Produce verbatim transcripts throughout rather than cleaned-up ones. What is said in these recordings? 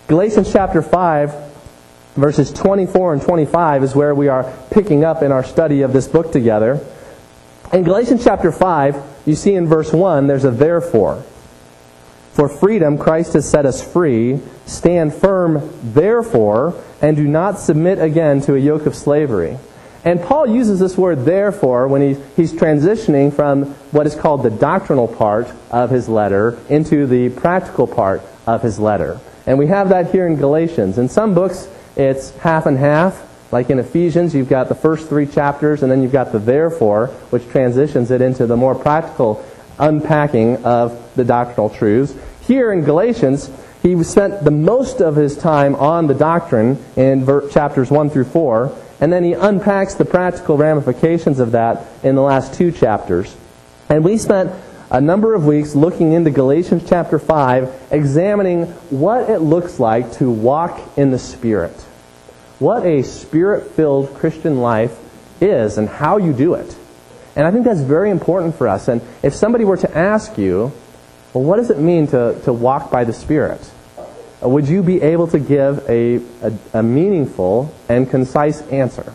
Galatians chapter five, verses twenty-four and twenty-five is where we are picking up in our study of this book together. In Galatians chapter five, you see in verse one, there's a therefore. For freedom Christ has set us free. Stand firm, therefore, and do not submit again to a yoke of slavery. And Paul uses this word therefore when he, he's transitioning from what is called the doctrinal part of his letter into the practical part of his letter. And we have that here in Galatians. In some books, it's half and half. Like in Ephesians, you've got the first three chapters, and then you've got the therefore, which transitions it into the more practical unpacking of the doctrinal truths. Here in Galatians, he spent the most of his time on the doctrine in ver- chapters one through four, and then he unpacks the practical ramifications of that in the last two chapters. And we spent a number of weeks looking into Galatians chapter five, examining what it looks like to walk in the Spirit. What a Spirit-filled Christian life is and how you do it. And I think that's very important for us. And if somebody were to ask you, well, what does it mean to, to walk by the Spirit? Would you be able to give a, a, a meaningful and concise answer?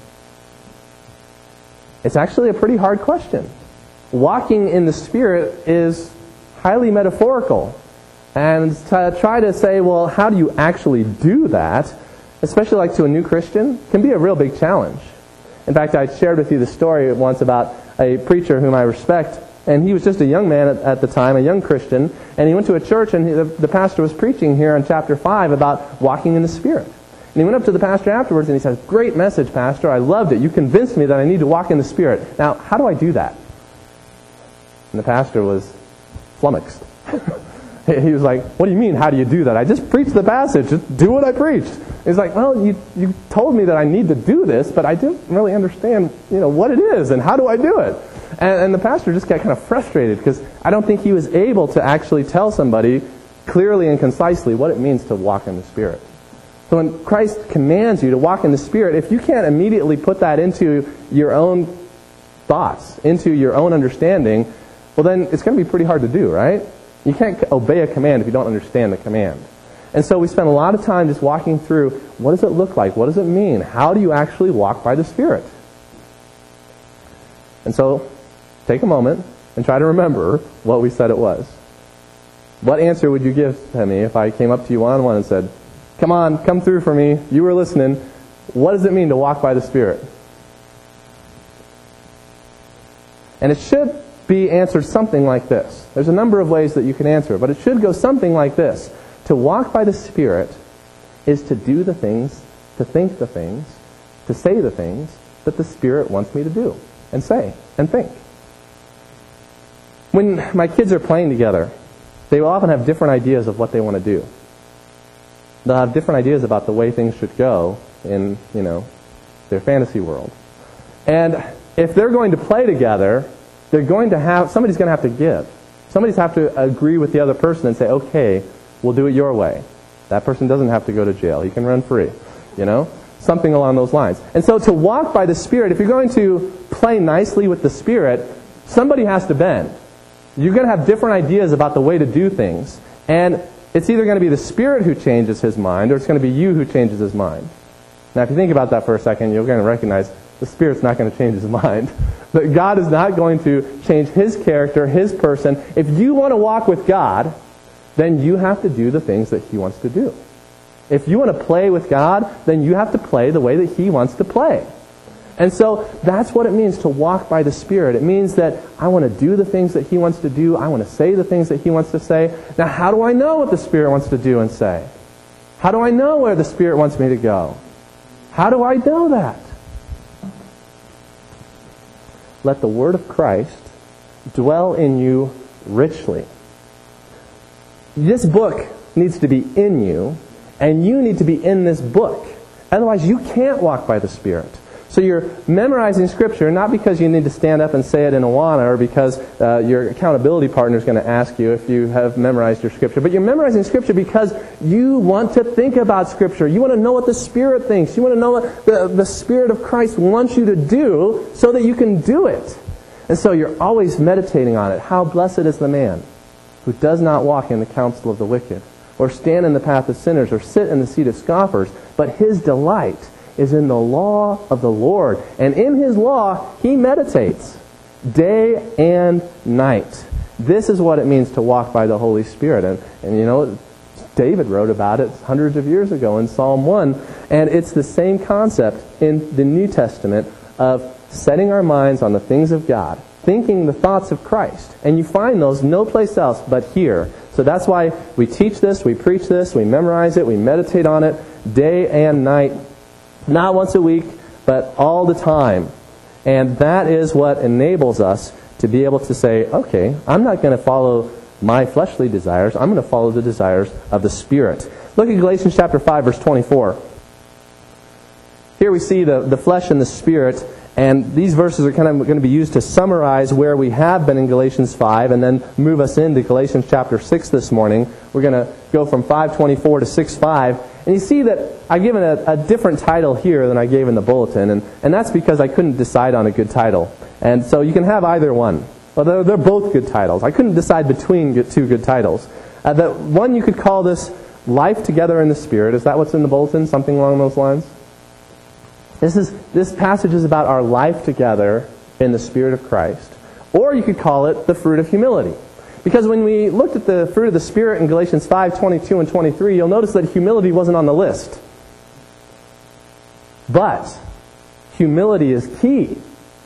It's actually a pretty hard question. Walking in the Spirit is highly metaphorical. And to try to say, well, how do you actually do that, especially like to a new Christian, can be a real big challenge. In fact, I shared with you the story once about a preacher whom I respect, and he was just a young man at, at the time, a young Christian, and he went to a church, and he, the, the pastor was preaching here in chapter five about walking in the Spirit. And he went up to the pastor afterwards, and he said, "Great message, Pastor. I loved it. You convinced me that I need to walk in the Spirit. Now, how do I do that?" And the pastor was flummoxed. He was like, "What do you mean, how do you do that? I just preached the passage. Just do what I preached." He's like, "Well, you you told me that I need to do this, but I didn't really understand, you know, what it is and how do I do it?" And, and the pastor just got kind of frustrated because I don't think he was able to actually tell somebody clearly and concisely what it means to walk in the Spirit. So when Christ commands you to walk in the Spirit, if you can't immediately put that into your own thoughts, into your own understanding, well then it's going to be pretty hard to do, right? You can't obey a command if you don't understand the command. And so we spent a lot of time just walking through, what does it look like? What does it mean? How do you actually walk by the Spirit? And so, take a moment and try to remember what we said it was. What answer would you give to me if I came up to you one-on-one and said, "Come on, come through for me. You were listening. What does it mean to walk by the Spirit?" And it should be answered something like this. There's a number of ways that you can answer it, but it should go something like this. To walk by the Spirit is to do the things, to think the things, to say the things that the Spirit wants me to do and say and think. When my kids are playing together, they will often have different ideas of what they want to do. They'll have different ideas about the way things should go in, you know, their fantasy world. And if they're going to play together, they're going to have, somebody's going to have to give. Somebody's have to agree with the other person and say, "Okay, we'll do it your way. That person doesn't have to go to jail. He can run free." You know? Something along those lines. And so to walk by the Spirit, if you're going to play nicely with the Spirit, somebody has to bend. You're going to have different ideas about the way to do things. And it's either going to be the Spirit who changes his mind, or it's going to be you who changes his mind. Now, if you think about that for a second, you're going to recognize the Spirit's not going to change his mind. That God is not going to change his character, his person. If you want to walk with God, then you have to do the things that he wants to do. If you want to play with God, then you have to play the way that he wants to play. And so that's what it means to walk by the Spirit. It means that I want to do the things that he wants to do. I want to say the things that he wants to say. Now, how do I know what the Spirit wants to do and say? How do I know where the Spirit wants me to go? How do I know that? Let the Word of Christ dwell in you richly. This book needs to be in you, and you need to be in this book. Otherwise, you can't walk by the Spirit. So you're memorizing Scripture not because you need to stand up and say it in Awana, or because uh, your accountability partner is going to ask you if you have memorized your Scripture, but you're memorizing Scripture because you want to think about Scripture. You want to know what the Spirit thinks. You want to know what the, the Spirit of Christ wants you to do so that you can do it. And so you're always meditating on it. How blessed is the man who does not walk in the counsel of the wicked, or or stand in the path of sinners, or sit in the seat of scoffers, but his delight is in the law of the Lord. And in his law, he meditates day and night. This is what it means to walk by the Holy Spirit. And, and you know, David wrote about it hundreds of years ago in Psalm one. And it's the same concept in the New Testament of setting our minds on the things of God, thinking the thoughts of Christ. And you find those no place else but here. So that's why we teach this, we preach this, we memorize it, we meditate on it day and night. Not once a week, but all the time. And that is what enables us to be able to say, okay, I'm not going to follow my fleshly desires. I'm going to follow the desires of the Spirit. Look at Galatians chapter five, verse twenty-four. Here we see the, the flesh and the Spirit. And these verses are kind of going to be used to summarize where we have been in Galatians five and then move us into Galatians chapter six this morning. We're going to go from five twenty-four to six five. And you see that I've given a, a different title here than I gave in the bulletin. And, and that's because I couldn't decide on a good title. And so you can have either one. Well, they're, they're both good titles. I couldn't decide between two good titles. Uh, the one you could call this Life Together in the Spirit. Is that what's in the bulletin? Something along those lines? This is this passage is about our life together in the Spirit of Christ. Or you could call it the fruit of humility. Because when we looked at the fruit of the Spirit in Galatians five, twenty-two and twenty-three, you'll notice that humility wasn't on the list. But humility is key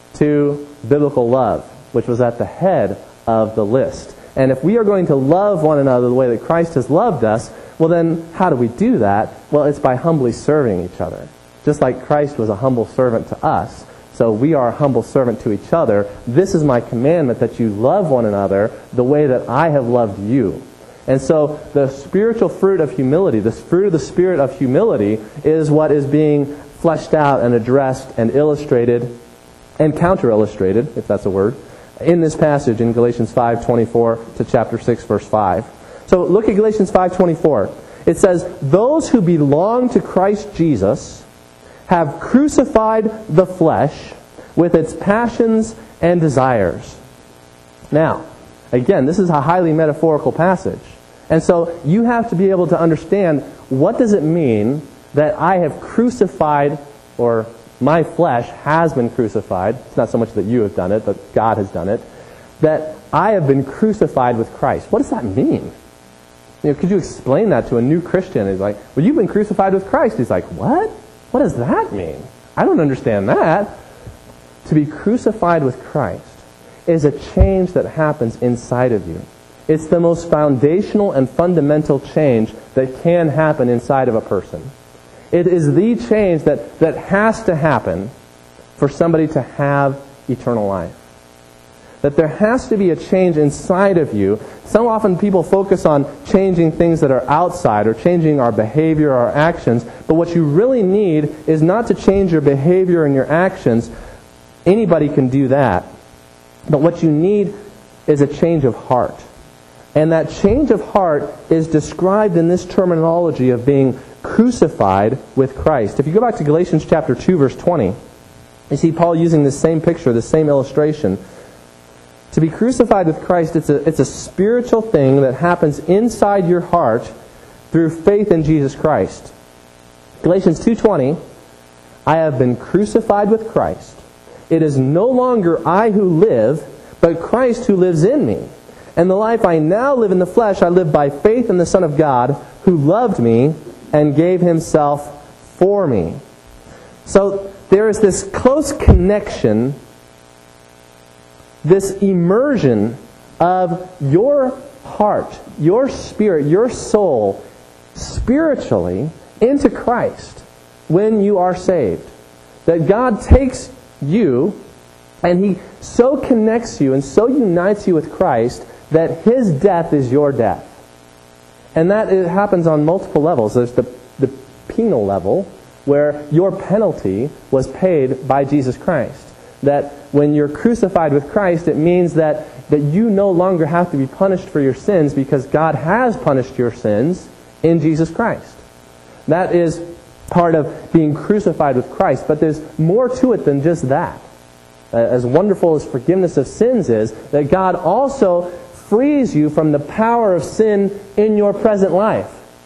to biblical love, which was at the head of the list. And if we are going to love one another the way that Christ has loved us, well then, how do we do that? Well, it's by humbly serving each other. Just like Christ was a humble servant to us, so we are a humble servant to each other. This is my commandment, that you love one another the way that I have loved you. And so the spiritual fruit of humility, the fruit of the Spirit of humility, is what is being fleshed out and addressed and illustrated and counter-illustrated, if that's a word, in this passage in Galatians five twenty-four to chapter six, verse five. So look at Galatians five twenty-four. It says, "Those who belong to Christ Jesus have crucified the flesh with its passions and desires." Now, again, this is a highly metaphorical passage. And so you have to be able to understand, what does it mean that I have crucified, or my flesh has been crucified? It's not so much that you have done it, but God has done it. That I have been crucified with Christ. What does that mean? You know, could you explain that to a new Christian? He's like, well, you've been crucified with Christ. He's like, what? What does that mean? I don't understand that. To be crucified with Christ is a change that happens inside of you. It's the most foundational and fundamental change that can happen inside of a person. It is the change that, that has to happen for somebody to have eternal life. That there has to be a change inside of you. So often people focus on changing things that are outside, or changing our behavior, our actions. But what you really need is not to change your behavior and your actions. Anybody can do that. But what you need is a change of heart. And that change of heart is described in this terminology of being crucified with Christ. If you go back to Galatians chapter two, verse twenty, you see Paul using the same picture, the same illustration. To be crucified with Christ, it's a, it's a spiritual thing that happens inside your heart through faith in Jesus Christ. Galatians two twenty, "I have been crucified with Christ. It is no longer I who live, but Christ who lives in me. And the life I now live in the flesh, I live by faith in the Son of God, who loved me and gave himself for me." So there is this close connection, this immersion of your heart, your spirit, your soul, spiritually into Christ when you are saved. That God takes you and He so connects you and so unites you with Christ that His death is your death. And that it happens on multiple levels. There's the, the penal level, where your penalty was paid by Jesus Christ. That when you're crucified with Christ, it means that, that you no longer have to be punished for your sins, because God has punished your sins in Jesus Christ. That is part of being crucified with Christ. But there's more to it than just that. As wonderful as forgiveness of sins is, that God also frees you from the power of sin in your present life.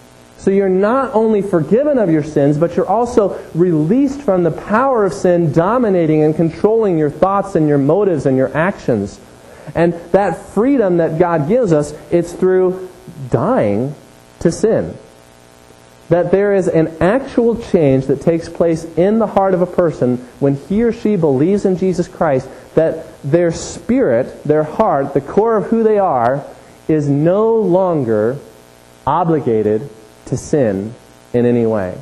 So you're not only forgiven of your sins, but you're also released from the power of sin dominating and controlling your thoughts and your motives and your actions. And that freedom that God gives us, it's through dying to sin. That there is an actual change that takes place in the heart of a person when he or she believes in Jesus Christ, that their spirit, their heart, the core of who they are, is no longer obligated to sin in any way.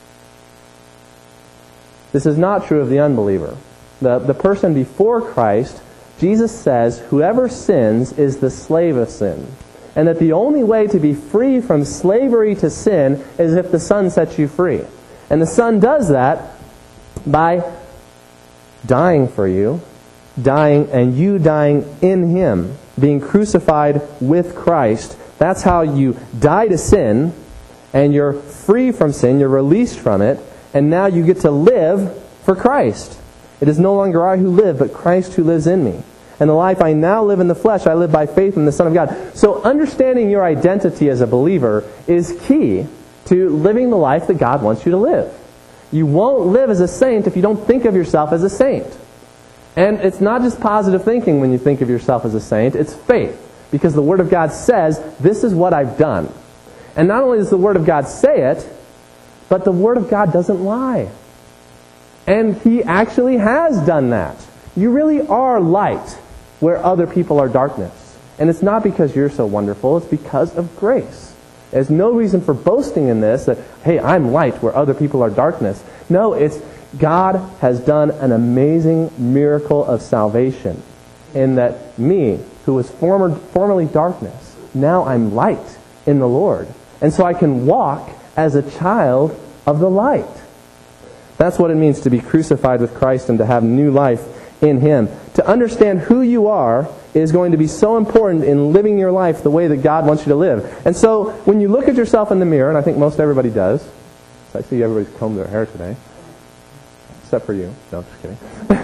This is not true of the unbeliever. The, the person before Christ, Jesus says, whoever sins is the slave of sin. And that the only way to be free from slavery to sin is if the Son sets you free. And the Son does that by dying for you, dying and you dying in Him, being crucified with Christ. That's how you die to sin, and you're free from sin, you're released from it, and now you get to live for Christ. It is no longer I who live, but Christ who lives in me. And the life I now live in the flesh, I live by faith in the Son of God. So understanding your identity as a believer is key to living the life that God wants you to live. You won't live as a saint if you don't think of yourself as a saint. And it's not just positive thinking when you think of yourself as a saint, it's faith. Because the Word of God says, this is what I've done. And not only does the Word of God say it, but the Word of God doesn't lie. And He actually has done that. You really are light where other people are darkness. And it's not because you're so wonderful, it's because of grace. There's no reason for boasting in this, that, hey, I'm light where other people are darkness. No, it's God has done an amazing miracle of salvation in that me, who was former, formerly darkness, now I'm light in the Lord. And so I can walk as a child of the light. That's what it means to be crucified with Christ and to have new life in Him. To understand who you are is going to be so important in living your life the way that God wants you to live. And so when you look at yourself in the mirror, and I think most everybody does, so I see everybody's combed their hair today, except for you. No, I'm just kidding.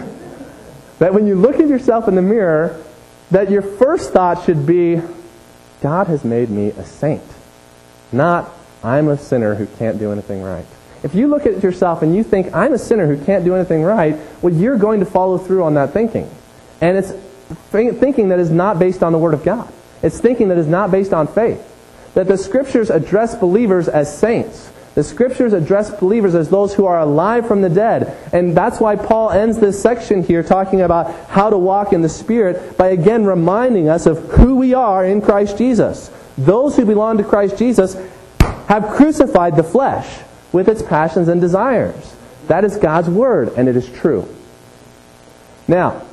That when you look at yourself in the mirror, that your first thought should be, God has made me a saint. Not, I'm a sinner who can't do anything right. If you look at yourself and you think, I'm a sinner who can't do anything right, well, you're going to follow through on that thinking. And it's thinking that is not based on the Word of God. It's thinking that is not based on faith. That the Scriptures address believers as saints. The Scriptures address believers as those who are alive from the dead. And that's why Paul ends this section here talking about how to walk in the Spirit by again reminding us of who we are in Christ Jesus. Those who belong to Christ Jesus have crucified the flesh with its passions and desires. That is God's Word, and it is true. Now,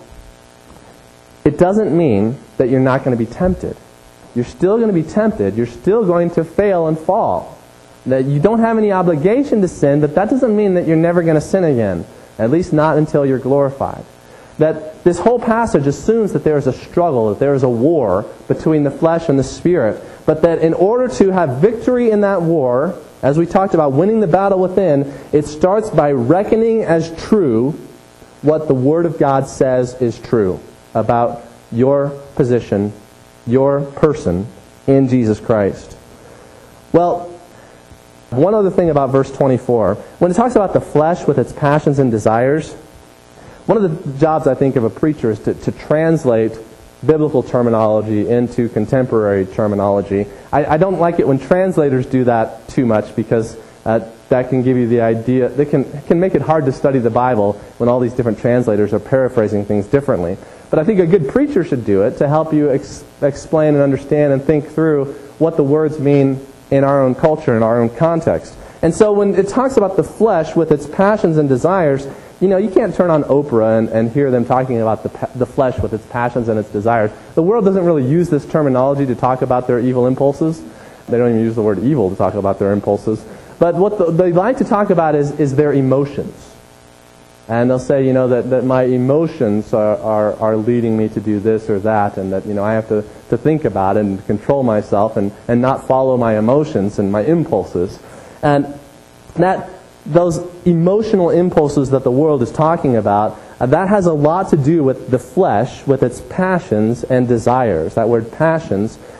it doesn't mean that you're not going to be tempted. You're still going to be tempted. You're still going to fail and fall. That you don't have any obligation to sin, but that doesn't mean that you're never going to sin again. At least not until you're glorified. That this whole passage assumes that there is a struggle, that there is a war between the flesh and the Spirit. But that in order to have victory in that war, as we talked about winning the battle within, it starts by reckoning as true what the Word of God says is true about your position, your person in Jesus Christ. Well, one other thing about verse twenty-four. When it talks about the flesh with its passions and desires, one of the jobs, I think, of a preacher is to, to translate biblical terminology into contemporary terminology. I, I don't like it when translators do that too much because uh, that can give you the idea, they can, can make it hard to study the Bible when all these different translators are paraphrasing things differently. But I think a good preacher should do it to help you ex- explain and understand and think through what the words mean in our own culture, in our own context. And so when it talks about the flesh with its passions and desires, you know, you can't turn on Oprah and, and hear them talking about the, the flesh with its passions and its desires. The world doesn't really use this terminology to talk about their evil impulses. They don't even use the word evil to talk about their impulses. But what the, they like to talk about is, is their emotions. And they'll say, you know, that, that my emotions are, are, are leading me to do this or that, and that, you know, I have to, to think about it and control myself and, and not follow my emotions and my impulses. And that those emotional impulses that the world is talking about, uh, that has a lot to do with the flesh, with its passions and desires. That word passions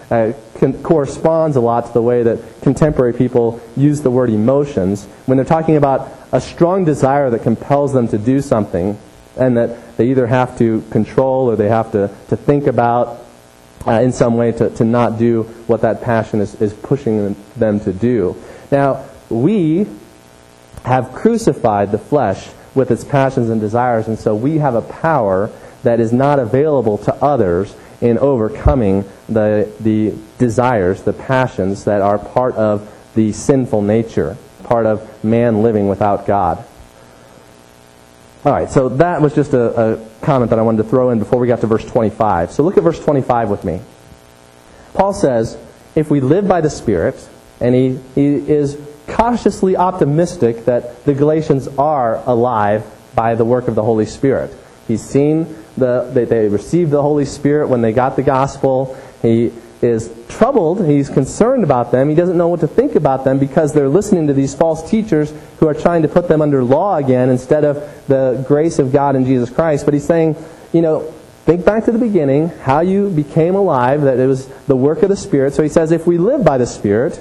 uh, con- corresponds a lot to the way that contemporary people use the word emotions when they're talking about a strong desire that compels them to do something, and that they either have to control or they have to, to think about uh, in some way to, to not do what that passion is, is pushing them, them to do. Now, we have crucified the flesh with its passions and desires, and so we have a power that is not available to others in overcoming the, the desires, the passions that are part of the sinful nature, part of man living without God. All right, so that was just a, a comment that I wanted to throw in before we got to verse twenty-five. So look at verse twenty-five with me. Paul says, if we live by the Spirit, and he, he is cautiously optimistic that the Galatians are alive by the work of the Holy Spirit. He's seen the they, they received the Holy Spirit when they got the gospel. He is troubled. He's concerned about them. He doesn't know what to think about them because they're listening to these false teachers who are trying to put them under law again instead of the grace of God in Jesus Christ. But he's saying, you know, think back to the beginning, how you became alive, that it was the work of the Spirit. So he says, if we live by the Spirit,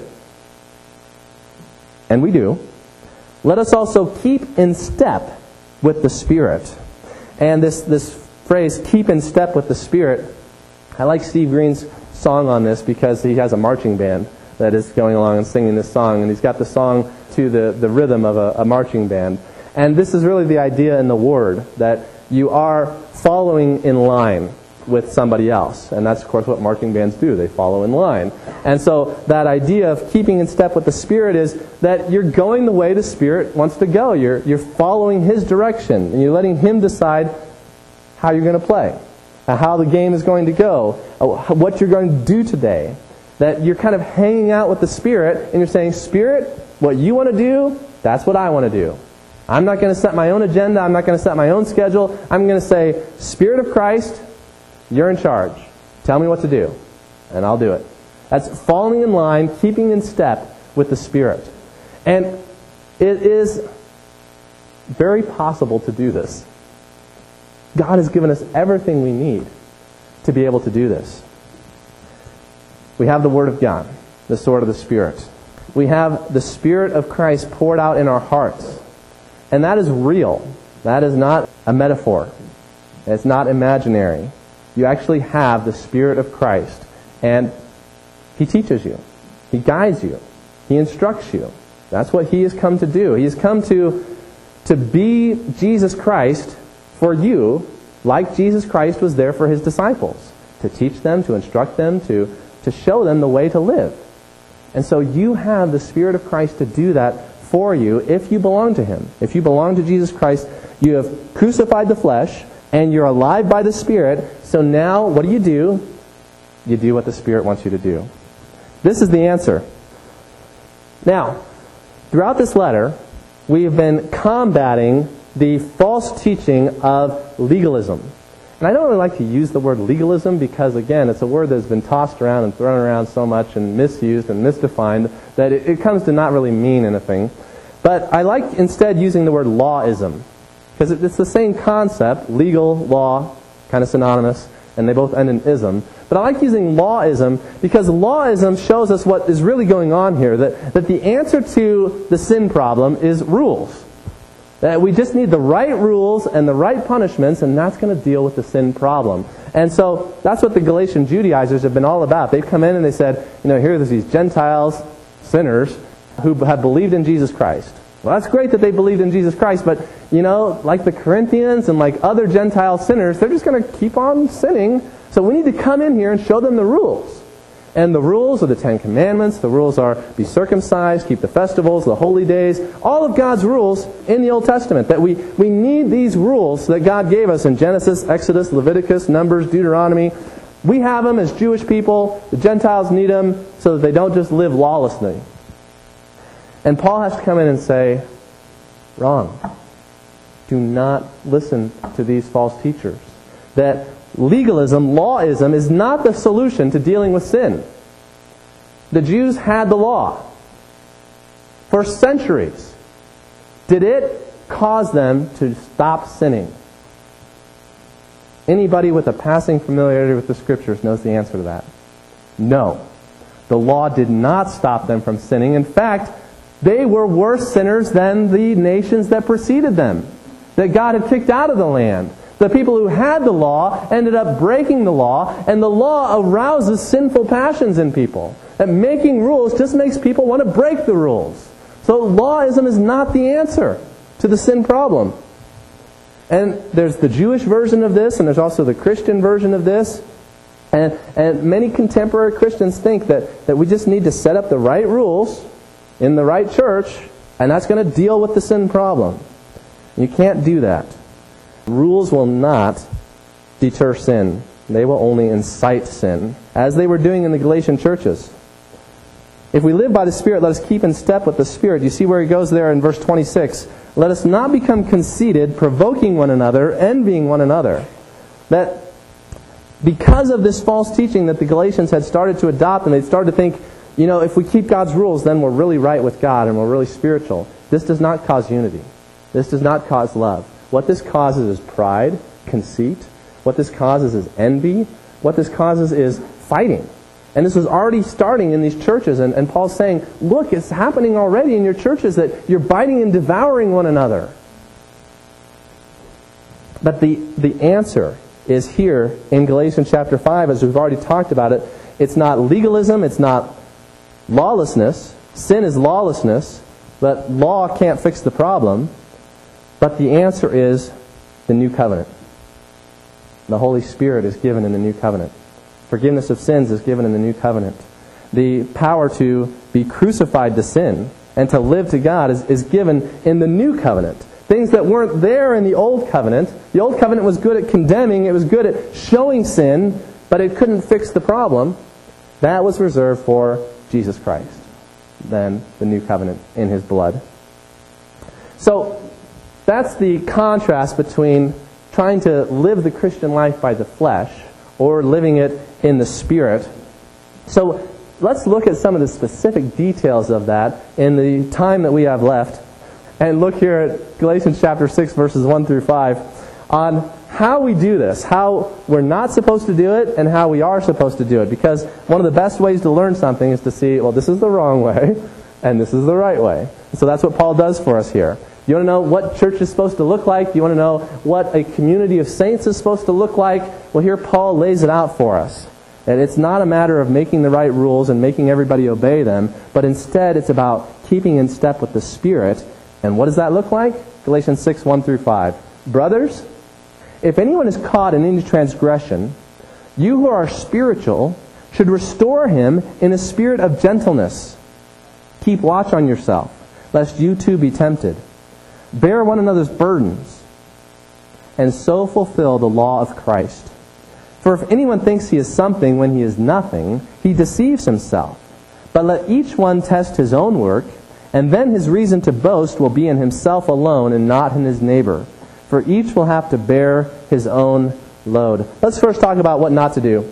and we do, let us also keep in step with the Spirit. And this, this phrase, keep in step with the Spirit, I like Steve Green's song on this because he has a marching band that is going along and singing this song, and he's got the song to the, the rhythm of a, a marching band. And this is really the idea in the Word, that you are following in line with somebody else. And that's, of course, what marching bands do. They follow in line. And so that idea of keeping in step with the Spirit is that you're going the way the Spirit wants to go. You're, you're following His direction, and you're letting Him decide how you're going to play, how the game is going to go, what you're going to do today. That you're kind of hanging out with the Spirit, and you're saying, Spirit, what you want to do, that's what I want to do. I'm not going to set my own agenda. I'm not going to set my own schedule. I'm going to say, Spirit of Christ, you're in charge. Tell me what to do, and I'll do it. That's falling in line, keeping in step with the Spirit. And it is very possible to do this. God has given us everything we need to be able to do this. We have the Word of God, the sword of the Spirit. We have the Spirit of Christ poured out in our hearts. And that is real. That is not a metaphor. It's not imaginary. You actually have the Spirit of Christ. And He teaches you. He guides you. He instructs you. That's what He has come to do. He has come to, to be Jesus Christ for you, like Jesus Christ was there for His disciples. To teach them, to instruct them, to, to show them the way to live. And so you have the Spirit of Christ to do that for you if you belong to Him. If you belong to Jesus Christ, you have crucified the flesh, and you're alive by the Spirit. So now, what do you do? You do what the Spirit wants you to do. This is the answer. Now, throughout this letter, we've been combating the false teaching of legalism. And I don't really like to use the word legalism because, again, it's a word that's been tossed around and thrown around so much and misused and misdefined that it, it comes to not really mean anything. But I like instead using the word lawism because it, it's the same concept, legal, law, kind of synonymous, and they both end in ism. But I like using lawism because lawism shows us what is really going on here, that, that the answer to the sin problem is rules. That we just need the right rules and the right punishments, and that's going to deal with the sin problem. And so that's what the Galatian Judaizers have been all about. They've come in and they said, you know, here are these Gentiles, sinners, who have believed in Jesus Christ. Well, that's great that they believed in Jesus Christ, but, you know, like the Corinthians and like other Gentile sinners, they're just going to keep on sinning. So we need to come in here and show them the rules. And the rules are the Ten Commandments. The rules are be circumcised, keep the festivals, the holy days, all of God's rules in the Old Testament. That we, we need these rules that God gave us in Genesis, Exodus, Leviticus, Numbers, Deuteronomy. We have them as Jewish people. The Gentiles need them so that they don't just live lawlessly. And Paul has to come in and say, wrong. Do not listen to these false teachers. That legalism, lawism, is not the solution to dealing with sin. The Jews had the law for centuries. Did it cause them to stop sinning? Anybody with a passing familiarity with the Scriptures knows the answer to that. No. The law did not stop them from sinning. In fact, they were worse sinners than the nations that preceded them, that God had kicked out of the land. The people who had the law ended up breaking the law, and the law arouses sinful passions in people. That making rules just makes people want to break the rules. So lawism is not the answer to the sin problem. And there's the Jewish version of this, and there's also the Christian version of this. And, and many contemporary Christians think that, that we just need to set up the right rules in the right church, and that's going to deal with the sin problem. You can't do that. Rules will not deter sin. They will only incite sin, as they were doing in the Galatian churches. If we live by the Spirit, let us keep in step with the Spirit. You see where he goes there in verse twenty-six. Let us not become conceited, provoking one another, envying one another. That because of this false teaching that the Galatians had started to adopt, and they started to think, you know, if we keep God's rules, then we're really right with God and we're really spiritual. This does not cause unity. This does not cause love. What this causes is pride, conceit. What this causes is envy. What this causes is fighting. And this was already starting in these churches. And, and Paul's saying, look, it's happening already in your churches that you're biting and devouring one another. But the, the answer is here in Galatians chapter five, as we've already talked about it. It's not legalism, it's not lawlessness. Sin is lawlessness, but law can't fix the problem. But the answer is the new covenant. The Holy Spirit is given in the new covenant. Forgiveness of sins is given in the new covenant. The power to be crucified to sin and to live to God is, is given in the new covenant. Things that weren't there in the old covenant. The old covenant was good at condemning, it was good at showing sin, but it couldn't fix the problem. That was reserved for Jesus Christ. Then the new covenant in His blood. So that's the contrast between trying to live the Christian life by the flesh or living it in the Spirit. So let's look at some of the specific details of that in the time that we have left. And look here at Galatians chapter six, verses one through five, on how we do this, how we're not supposed to do it, and how we are supposed to do it. Because one of the best ways to learn something is to see, well, this is the wrong way, and this is the right way. So that's what Paul does for us here. You want to know what church is supposed to look like? You want to know what a community of saints is supposed to look like? Well, here Paul lays it out for us. And it's not a matter of making the right rules and making everybody obey them, but instead it's about keeping in step with the Spirit. And what does that look like? Galatians six, one through five. Brothers, if anyone is caught in any transgression, you who are spiritual should restore him in a spirit of gentleness. Keep watch on yourself, lest you too be tempted. Bear one another's burdens, and so fulfill the law of Christ. For if anyone thinks he is something when he is nothing, he deceives himself. But let each one test his own work, and then his reason to boast will be in himself alone and not in his neighbor. For each will have to bear his own load. Let's first talk about what not to do.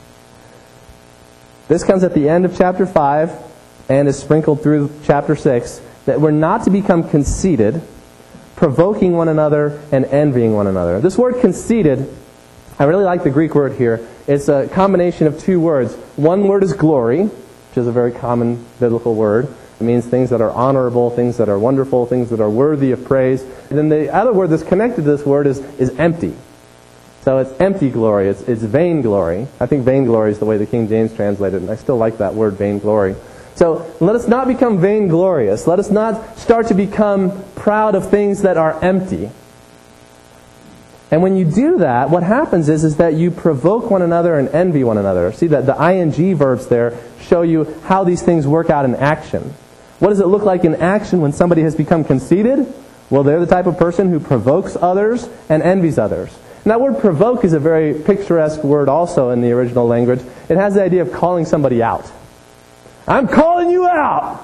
This comes at the end of chapter five and is sprinkled through chapter six, that we're not to become conceited, provoking one another and envying one another. This word conceited, I really like the Greek word here. It's a combination of two words. One word is glory, which is a very common biblical word. It means things that are honorable, things that are wonderful, things that are worthy of praise. And then the other word that's connected to this word is, is empty. So it's empty glory. It's, it's vain glory. I think vainglory is the way the King James translated it, and I still like that word, vainglory. So let us not become vainglorious. Let us not start to become proud of things that are empty. And when you do that, what happens is, is that you provoke one another and envy one another. See that the ing verbs there show you how these things work out in action. What does it look like in action when somebody has become conceited? Well, they're the type of person who provokes others and envies others. And that word provoke is a very picturesque word also in the original language. It has the idea of calling somebody out. I'm calling you out!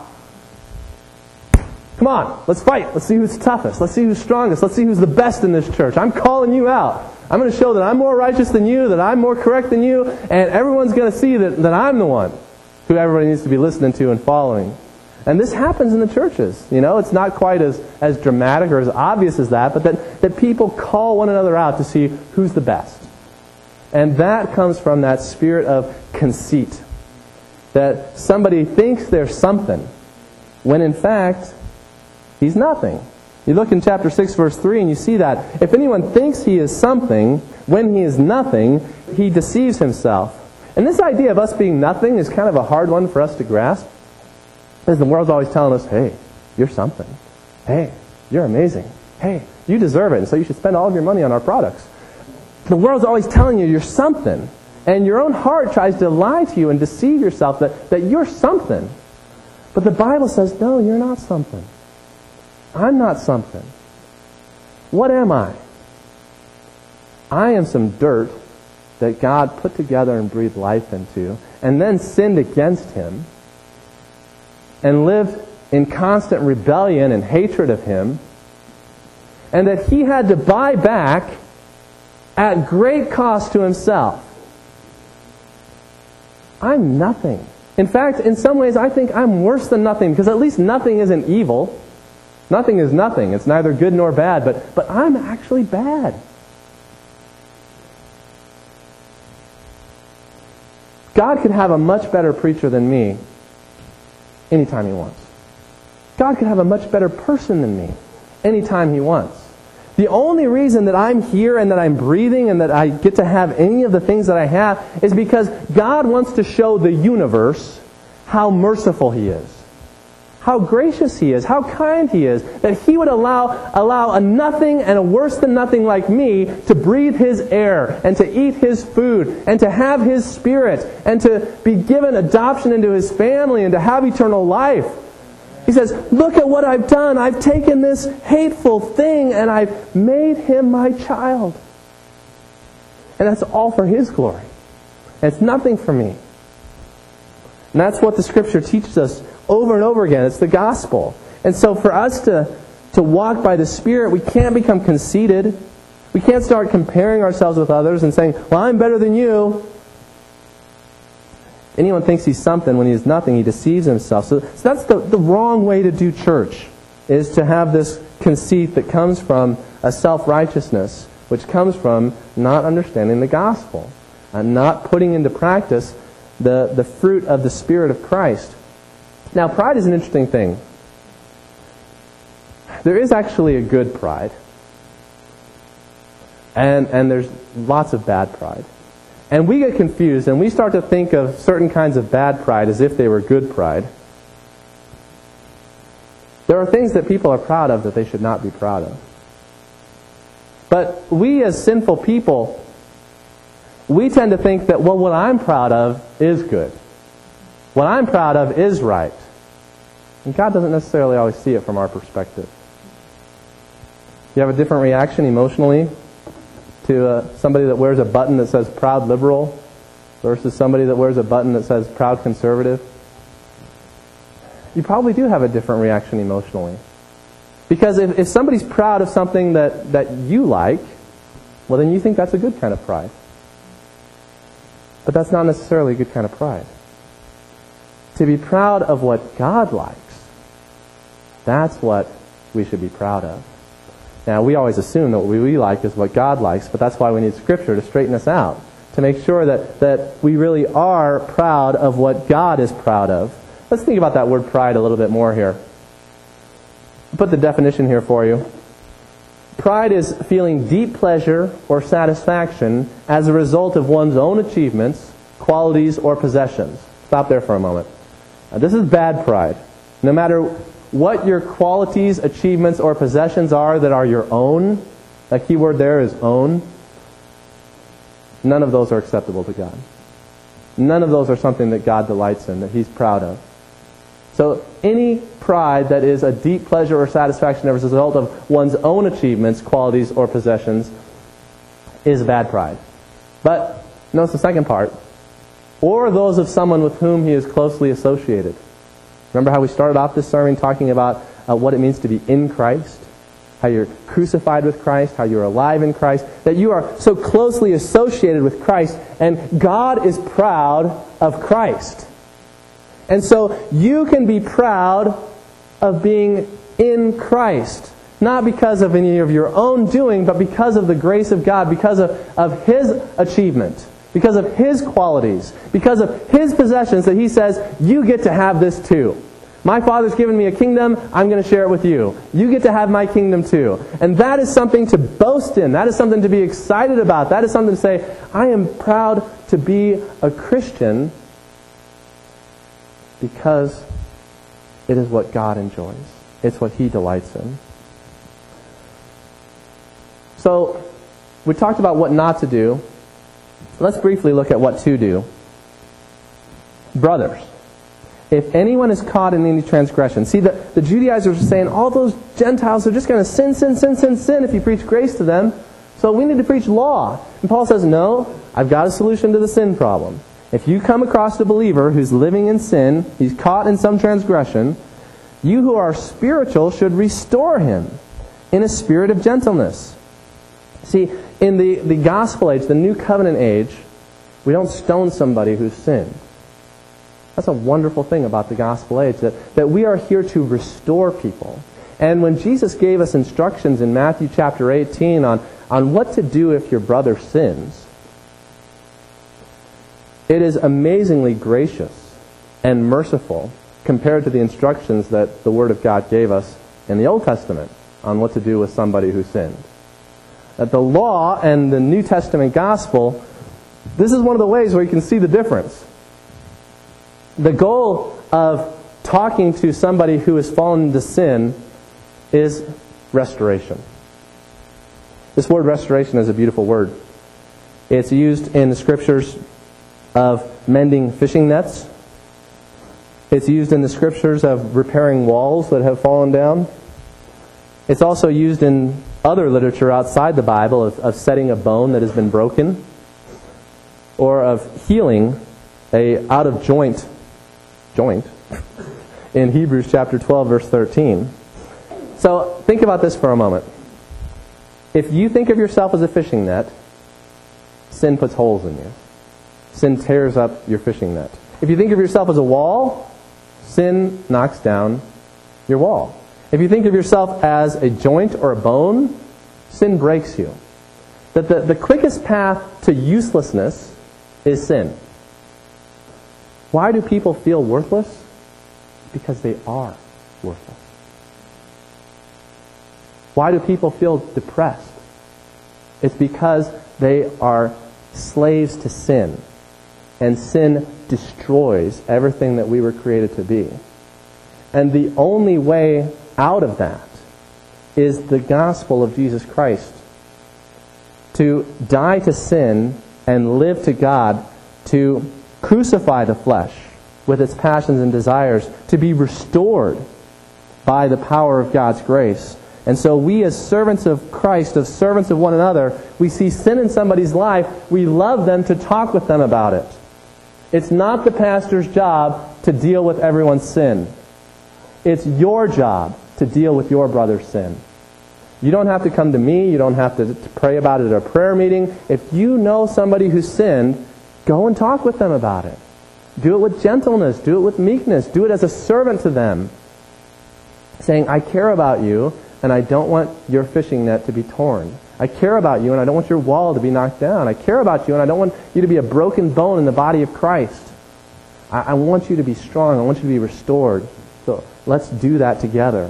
Come on, let's fight. Let's see who's toughest. Let's see who's strongest. Let's see who's the best in this church. I'm calling you out. I'm going to show that I'm more righteous than you, that I'm more correct than you, and everyone's going to see that, that I'm the one who everybody needs to be listening to and following. And this happens in the churches. You know, it's not quite as, as dramatic or as obvious as that, but that, that people call one another out to see who's the best. And that comes from that spirit of conceit. that somebody thinks they're something, when in fact, he's nothing. You look in chapter six, verse three, and you see that. If anyone thinks he is something, when he is nothing, he deceives himself. And this idea of us being nothing is kind of a hard one for us to grasp. Because the world's always telling us, hey, you're something. Hey, you're amazing. Hey, you deserve it, and so you should spend all of your money on our products. The world's always telling you you're something. And your own heart tries to lie to you and deceive yourself that, that you're something. But the Bible says, no, you're not something. I'm not something. What am I? I am some dirt that God put together and breathed life into, and then sinned against Him, and lived in constant rebellion and hatred of Him, and that He had to buy back at great cost to Himself. I'm nothing. In fact, in some ways, I think I'm worse than nothing, because at least nothing isn't evil. Nothing is nothing. It's neither good nor bad, but, but I'm actually bad. God could have a much better preacher than me anytime He wants. God could have a much better person than me anytime He wants. The only reason that I'm here and that I'm breathing and that I get to have any of the things that I have is because God wants to show the universe how merciful He is, how gracious He is, how kind He is, that He would allow, allow a nothing and a worse than nothing like me to breathe His air and to eat His food and to have His Spirit and to be given adoption into His family and to have eternal life. He says, look at what I've done. I've taken this hateful thing and I've made him my child. And that's all for His glory. And it's nothing for me. And that's what the Scripture teaches us over and over again. It's the gospel. And so for us to, to walk by the Spirit, we can't become conceited. We can't start comparing ourselves with others and saying, well, I'm better than you. Anyone thinks he's something when he is nothing, he deceives himself. So, so that's the, the wrong way to do church, is to have this conceit that comes from a self-righteousness, which comes from not understanding the gospel and not putting into practice the, the fruit of the Spirit of Christ. Now, pride is an interesting thing. There is actually a good pride. And, and there's lots of bad pride. And we get confused and we start to think of certain kinds of bad pride as if they were good pride. There are things that people are proud of that they should not be proud of. But we as sinful people, we tend to think that, well, what I'm proud of is good. What I'm proud of is right. And God doesn't necessarily always see it from our perspective. You have a different reaction emotionally to uh, somebody that wears a button that says proud liberal versus somebody that wears a button that says proud conservative? You probably do have a different reaction emotionally. Because if, if somebody's proud of something that, that you like, well, then you think that's a good kind of pride. But that's not necessarily a good kind of pride. To be proud of what God likes, that's what we should be proud of. Now, we always assume that what we like is what God likes, but that's why we need Scripture to straighten us out, to make sure that, that we really are proud of what God is proud of. Let's think about that word pride a little bit more here. I'll put the definition here for you. Pride is feeling deep pleasure or satisfaction as a result of one's own achievements, qualities, or possessions. Stop there for a moment. Now, this is bad pride. No matter what your qualities, achievements, or possessions are that are your own, that key word there is own, none of those are acceptable to God. None of those are something that God delights in, that He's proud of. So any pride that is a deep pleasure or satisfaction as a result of one's own achievements, qualities, or possessions is bad pride. But notice the second part. Or those of someone with whom he is closely associated. Remember how we started off this sermon talking about uh, what it means to be in Christ? How you're crucified with Christ, how you're alive in Christ, that you are so closely associated with Christ, and God is proud of Christ. And so you can be proud of being in Christ, not because of any of your own doing, but because of the grace of God, because of, of His achievement. because of His qualities, because of His possessions, that He says, you get to have this too. My Father's given me a kingdom, I'm going to share it with you. You get to have my kingdom too. And that is something to boast in. That is something to be excited about. That is something to say, I am proud to be a Christian because it is what God enjoys. It's what He delights in. So, we talked about what not to do. Let's briefly look at what to do. Brothers, if anyone is caught in any transgression. See, the, the Judaizers are saying all those Gentiles are just going to sin, sin, sin, sin, sin if you preach grace to them. So we need to preach law. And Paul says, no, I've got a solution to the sin problem. If you come across a believer who's living in sin, he's caught in some transgression, you who are spiritual should restore him in a spirit of gentleness. See, in the, the gospel age, the new covenant age, we don't stone somebody who's sinned. That's a wonderful thing about the gospel age, that, that we are here to restore people. And when Jesus gave us instructions in Matthew chapter eighteen on, on what to do if your brother sins, it is amazingly gracious and merciful compared to the instructions that the Word of God gave us in the Old Testament on what to do with somebody who sinned. That the law and the New Testament gospel, this is one of the ways where you can see the difference. The goal of talking to somebody who has fallen into sin is restoration. This word restoration is a beautiful word. It's used in the Scriptures of mending fishing nets. It's used in the Scriptures of repairing walls that have fallen down. It's also used in other literature outside the Bible of, of setting a bone that has been broken, or of healing a out of joint joint in Hebrews chapter twelve verse thirteen. So think about this for a moment. If you think of yourself as a fishing net, sin puts holes in you. Sin tears up your fishing net. If you think of yourself as a wall, sin knocks down your wall. If you think of yourself as a joint or a bone, sin breaks you. That the, the quickest path to uselessness is sin. Why do people feel worthless? Because they are worthless. Why do people feel depressed? It's because they are slaves to sin. And sin destroys everything that we were created to be. And the only way out of that is the gospel of Jesus Christ. To die to sin and live to God, to crucify the flesh with its passions and desires, to be restored by the power of God's grace. And so we as servants of Christ, as servants of one another, we see sin in somebody's life, we love them to talk with them about it. It's not the pastor's job to deal with everyone's sin. It's your job to deal with your brother's sin. You don't have to come to me. You don't have to, to pray about it at a prayer meeting. If you know somebody who sinned, go and talk with them about it. Do it with gentleness. Do it with meekness. Do it as a servant to them. Saying, I care about you, and I don't want your fishing net to be torn. I care about you, and I don't want your wall to be knocked down. I care about you, and I don't want you to be a broken bone in the body of Christ. I, I want you to be strong. I want you to be restored. So let's do that together.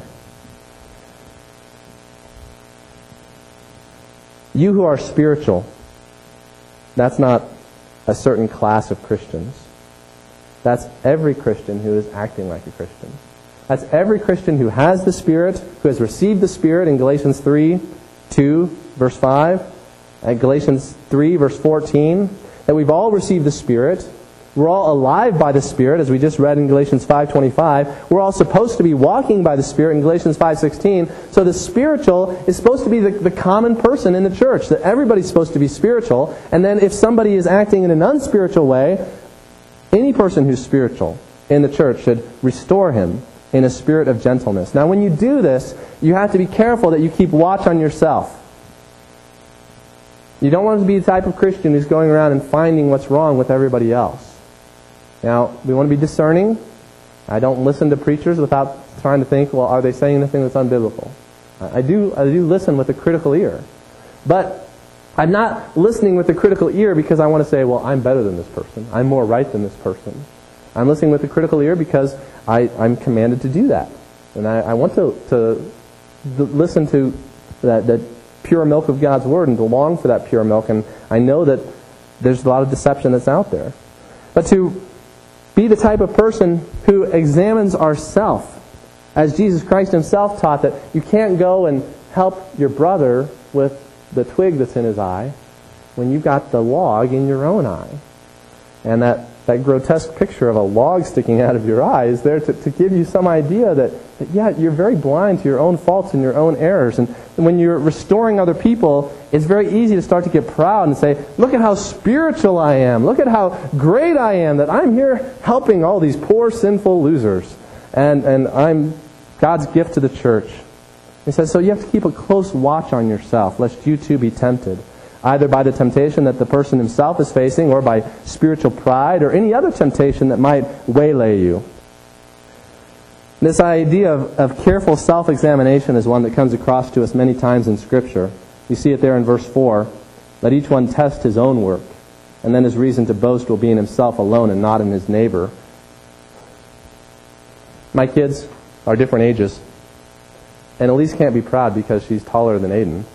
You who are spiritual, that's not a certain class of Christians. That's every Christian who is acting like a Christian. That's every Christian who has the Spirit, who has received the Spirit in Galatians three, two, verse five, and Galatians three, verse fourteen, that we've all received the Spirit. We're all alive by the Spirit, as we just read in Galatians five twenty-five. We're all supposed to be walking by the Spirit in Galatians five sixteen. So the spiritual is supposed to be the, the common person in the church, that everybody's supposed to be spiritual. And then if somebody is acting in an unspiritual way, any person who's spiritual in the church should restore him in a spirit of gentleness. Now when you do this, you have to be careful that you keep watch on yourself. You don't want to be the type of Christian who's going around and finding what's wrong with everybody else. Now, we want to be discerning. I don't listen to preachers without trying to think, well, are they saying anything that's unbiblical? I do, I do listen with a critical ear. But I'm not listening with a critical ear because I want to say, well, I'm better than this person. I'm more right than this person. I'm listening with a critical ear because I, I'm commanded to do that. And I, I want to, to listen to that, that pure milk of God's Word and to long for that pure milk. And I know that there's a lot of deception that's out there. But to be the type of person who examines ourself, as Jesus Christ Himself taught, that you can't go and help your brother with the twig that's in his eye when you've got the log in your own eye. And that, that grotesque picture of a log sticking out of your eye is there to, to give you some idea that, that, yeah, you're very blind to your own faults and your own errors. And when you're restoring other people, it's very easy to start to get proud and say, look at how spiritual I am. Look at how great I am, that I'm here helping all these poor, sinful losers. And, and I'm God's gift to the church. He says, so you have to keep a close watch on yourself, lest you too be tempted, either by the temptation that the person himself is facing, or by spiritual pride, or any other temptation that might waylay you. This idea of, of careful self-examination is one that comes across to us many times in Scripture. You see it there in verse four. Let each one test his own work, and then his reason to boast will be in himself alone and not in his neighbor. My kids are different ages. And Elise can't be proud because she's taller than Aiden.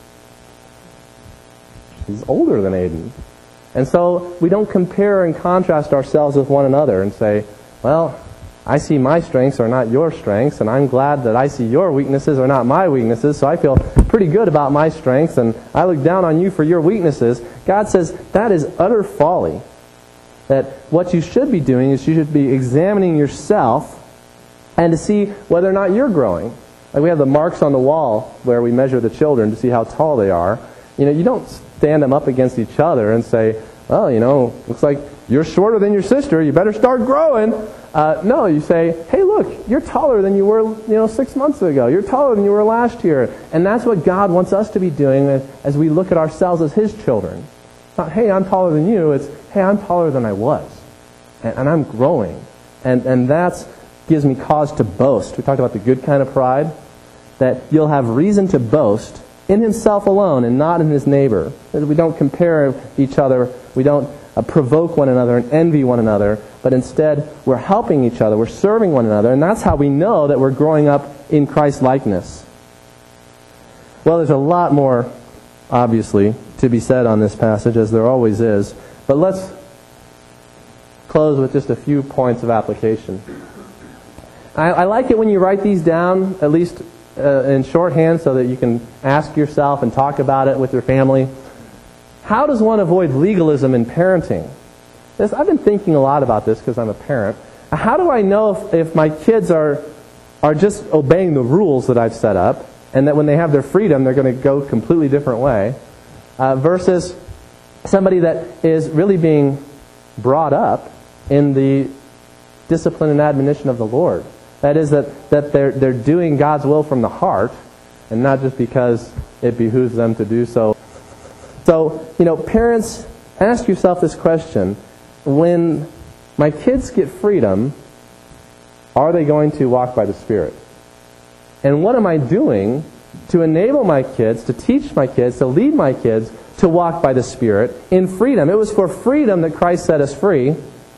She's older than Aiden. And so we don't compare and contrast ourselves with one another and say, well, I see my strengths are not your strengths, and I'm glad that I see your weaknesses are not my weaknesses, so I feel pretty good about my strengths, and I look down on you for your weaknesses. God says that is utter folly. That what you should be doing is you should be examining yourself and to see whether or not you're growing. Like we have the marks on the wall where we measure the children to see how tall they are. You know, you don't stand them up against each other and say, well, you know, looks like you're shorter than your sister, you better start growing. Uh, no, you say, hey, look, you're taller than you were, you know, six months ago. You're taller than you were last year. And that's what God wants us to be doing as we look at ourselves as His children. It's not, hey, I'm taller than you. It's, hey, I'm taller than I was. And, and I'm growing. And, and that's gives me cause to boast. We talked about the good kind of pride, that you'll have reason to boast in himself alone and not in his neighbor. That we don't compare each other, we don't uh, provoke one another and envy one another, but instead we're helping each other, we're serving one another, and that's how we know that we're growing up in Christ's likeness. Well, there's a lot more, obviously, to be said on this passage, as there always is, but let's close with just a few points of application. I, I like it when you write these down, at least uh, in shorthand, so that you can ask yourself and talk about it with your family. How does one avoid legalism in parenting? This, I've been thinking a lot about this because I'm a parent. How do I know if, if my kids are are just obeying the rules that I've set up, and that when they have their freedom, they're going to go a completely different way, uh, versus somebody that is really being brought up in the discipline and admonition of the Lord? That is, that, that they're, they're doing God's will from the heart, and not just because it behooves them to do so. So, you know, parents, ask yourself this question. When my kids get freedom, are they going to walk by the Spirit? And what am I doing to enable my kids, to teach my kids, to lead my kids to walk by the Spirit in freedom? It was for freedom that Christ set us free,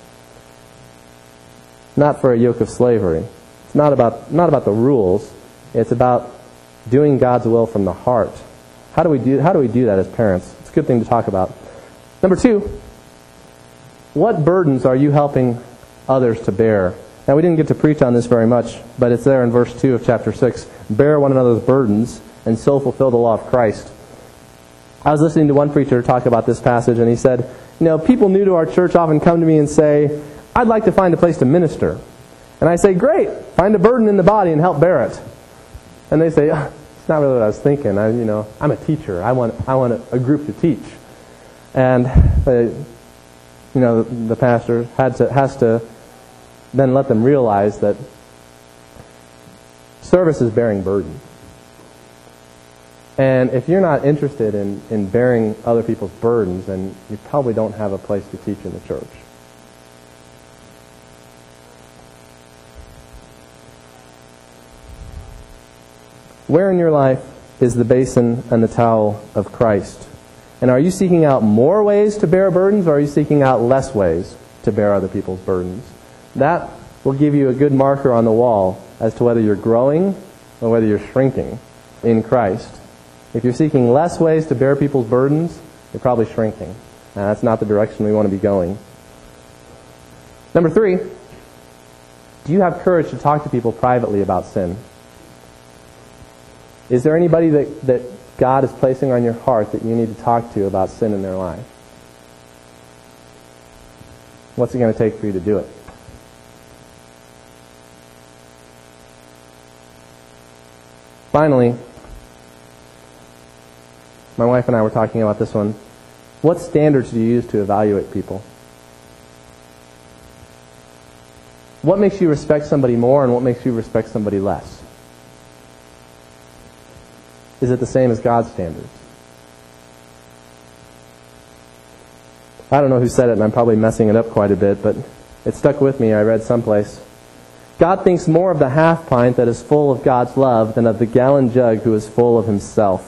not for a yoke of slavery. It's not about not about the rules. It's about doing God's will from the heart. How do we do how do we do that as parents? It's a good thing to talk about. Number two, what burdens are you helping others to bear? Now, we didn't get to preach on this very much, but it's there in verse two of chapter six. Bear one another's burdens, and so fulfill the law of Christ. I was listening to one preacher talk about this passage, and he said, you know, people new to our church often come to me and say, I'd like to find a place to minister. And I say, great, find a burden in the body and help bear it. And they say, oh, it's not really what I was thinking. I, you know, I'm a teacher. I want, I want a, a group to teach. And, uh, you know, the, the pastor had to, has to then let them realize that service is bearing burden. And if you're not interested in, in bearing other people's burdens, then you probably don't have a place to teach in the church. Where in your life is the basin and the towel of Christ? And are you seeking out more ways to bear burdens, or are you seeking out less ways to bear other people's burdens? That will give you a good marker on the wall as to whether you're growing or whether you're shrinking in Christ. If you're seeking less ways to bear people's burdens, you're probably shrinking. Now, that's not the direction we want to be going. Number three, do you have courage to talk to people privately about sin? Is there anybody that, that God is placing on your heart that you need to talk to about sin in their life? What's it going to take for you to do it? Finally, my wife and I were talking about this one. What standards do you use to evaluate people? What makes you respect somebody more and what makes you respect somebody less? Is it the same as God's standards? I don't know who said it, and I'm probably messing it up quite a bit, but it stuck with me. I read someplace. God thinks more of the half pint that is full of God's love than of the gallon jug who is full of himself.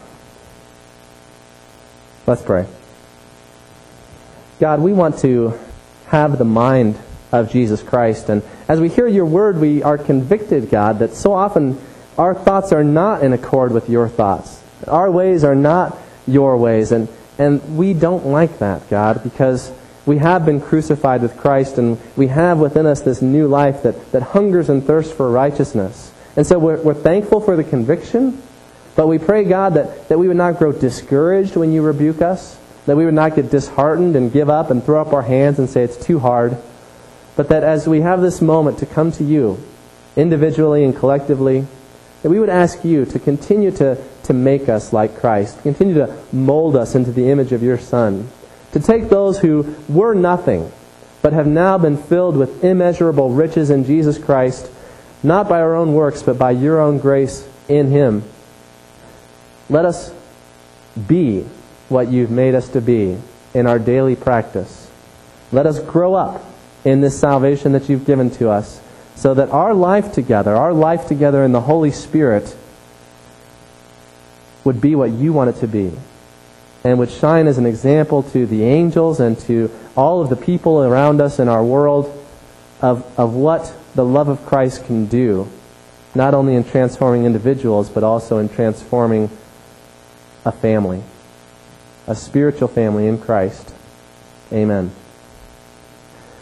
Let's pray. God, we want to have the mind of Jesus Christ, and as we hear your word, we are convicted, God, that so often our thoughts are not in accord with your thoughts. Our ways are not your ways, and, and we don't like that, God, because we have been crucified with Christ, and we have within us this new life that, that hungers and thirsts for righteousness. And so we're, we're thankful for the conviction, but we pray, God, that, that we would not grow discouraged when you rebuke us, that we would not get disheartened and give up and throw up our hands and say it's too hard, but that as we have this moment to come to you, individually and collectively, that we would ask you to continue to, to make us like Christ, continue to mold us into the image of your Son, to take those who were nothing, but have now been filled with immeasurable riches in Jesus Christ, not by our own works, but by your own grace in Him. Let us be what you've made us to be in our daily practice. Let us grow up in this salvation that you've given to us, so that our life together, our life together in the Holy Spirit, would be what you want it to be, and would shine as an example to the angels and to all of the people around us in our world of, of what the love of Christ can do, not only in transforming individuals, but also in transforming a family, a spiritual family in Christ. Amen.